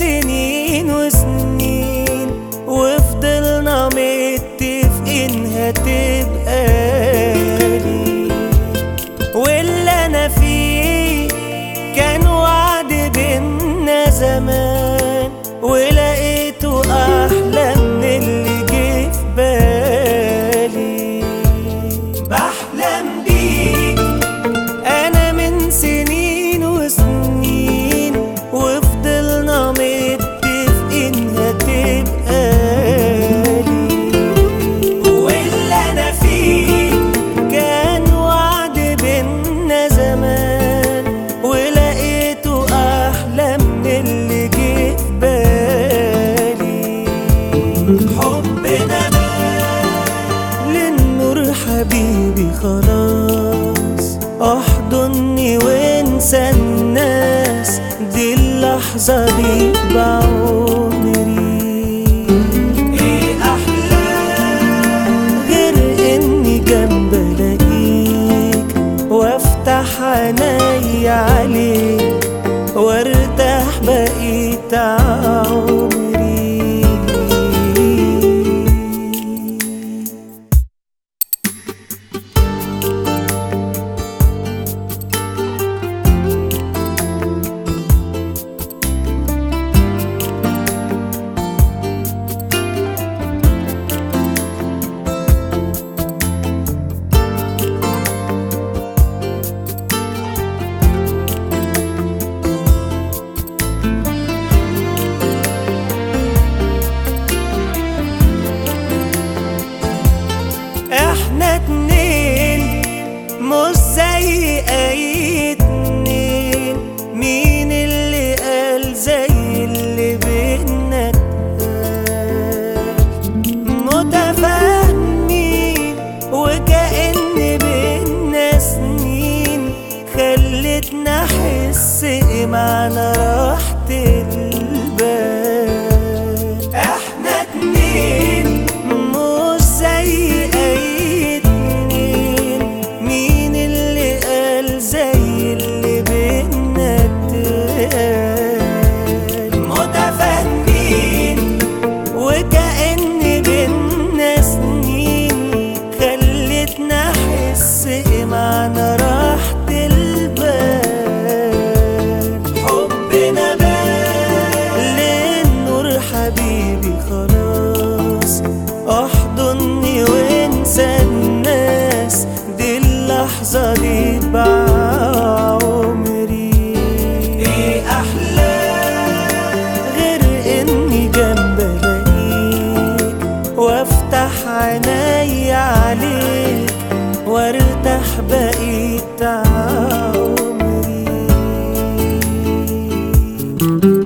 سنين وسنين، وفضلنا متفقين هتبقى لي. واللي انا فيه كان وعد بينا زمان، ولقيته احلى من اللي جه في بالي. بحلم بيك انا من سنين وسنين، وفضلنا متفقين هتبقى لي. واللي انا فيه كان وعد بينا زمان، ولقيته احلى من اللي جه في بالي. حبنا للنور حبيبي خلاص، احضني وانسى الناس، دي اللحظة دي بعمري. ايه احلى غير اني جنب الاقيك، وافتح عيني عليك، وارتاح بقيت عمري. احنا اتنين مش زي اي اتنين، مين اللي قال زي اللي بينا متفاهمين، وكأن بينا سنين خلتنا احس معنى راحة البال. احنا اتنين مش زي اي اتنين، مين اللي قال زي اللي بينا اتقال متفاهمين، وكأن بينا سنين خلتنا احس معنى راحة البال. حبنا للنور حبيبي خلاص، احضني وانسى الناس، دي اللحظة دي بعمري. ايه احلى غير اني جنب الاقيك، وافتح عيني عليك، وارتاح بقيت عمري.